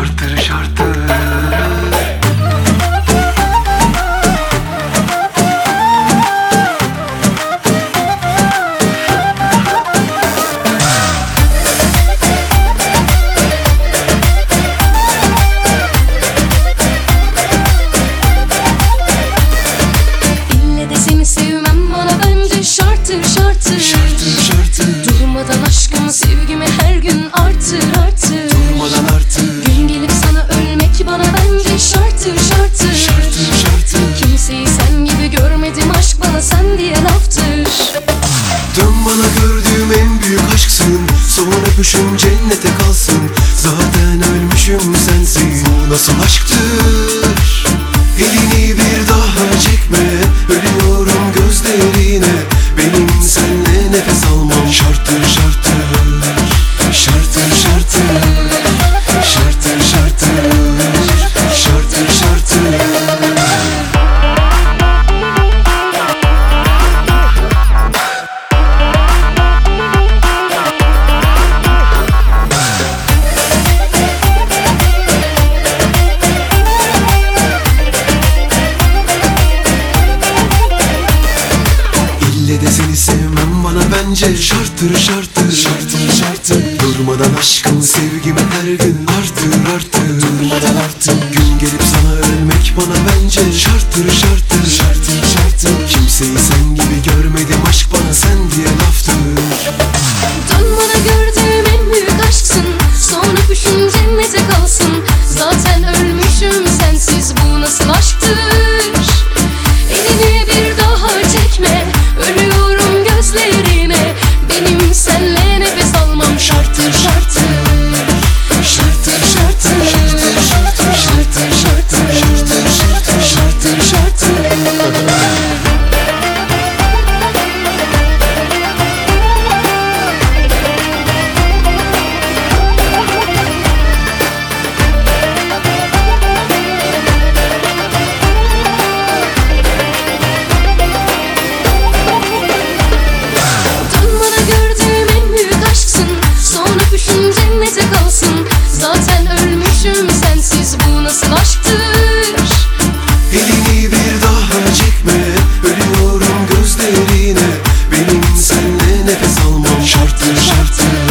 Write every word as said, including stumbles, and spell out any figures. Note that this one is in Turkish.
şarttır şarttır. İlle de seni sevmem bana bence şarttır şarttır. Şarttır şarttır. Durmadan aşkımı sevgimi her gün artır artır. Durmadan artır. Gün gelip sana ölmek bana bence şarttır şarttır. Şarttır şarttır. Kimseyi sen gibi görmedim, aşk bana sen diye laftır. Dön bana, gördüğüm en büyük aşksın. Son öpüşüm cennete kalsın. Zaten ölmüşüm sensiz. Bu nasıl aşktır? Elini bir daha çekme. Ölüyorum gözlerine. Benim senle nefes almam şarttır şarttır. Şarttır şarttır. Şarttır şarttır. Şarttır şarttır. İlle de seni sevmem bana bence şarttır şarttır. Şarttır şarttır. Durmadan aşkım sevgimi her gün artır artır. Durmadan artır. Gün gelip sana ölmek bana bence şarttır şarttır. Şarttır şarttır. Kimseyi sen gibi görmedim, aşk bana sen diye laftır. Dön bana, gördüğüm en büyük aşksın. Son öpüşün cennete kalsın. Zaten ölmüşüm sensiz, bu nasıl aşktır? Elini bir daha çekme. Ölüyorum gözlerine. Benim senle nefes almam şarttır şarttır. Şarttır şarttır. Şarttır şarttır. Şarttır şarttır. Şarttır şarttır. Dön bana, gördüğüm en büyük aşksın. Son öpüşün cennete kalsın. Zaten ölmüşüm sensiz, bu nasıl aşktır? Elini bir daha çekme. Ölüyorum gözlerine. Benim senle nefes almam şarttır şarttır.